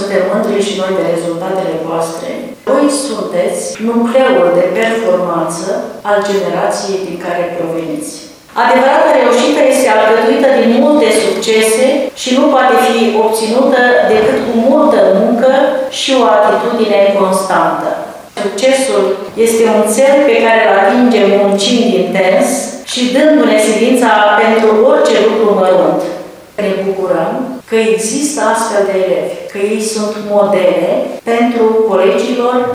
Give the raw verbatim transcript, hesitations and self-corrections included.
suntem mândri și noi de rezultatele voastre. Voi sunteți nucleul de performanță al generației din care proveniți. Adevărata reușită este alcătuită din multe succese și nu poate fi obținută decât cu multă muncă și o atitudine constantă. Succesul este un cel pe care îl atingem muncind intens și dându-ne silința pentru orice lucru mărunt. Ne bucurăm că există astfel de elevi, că ei sunt modele pentru colegilor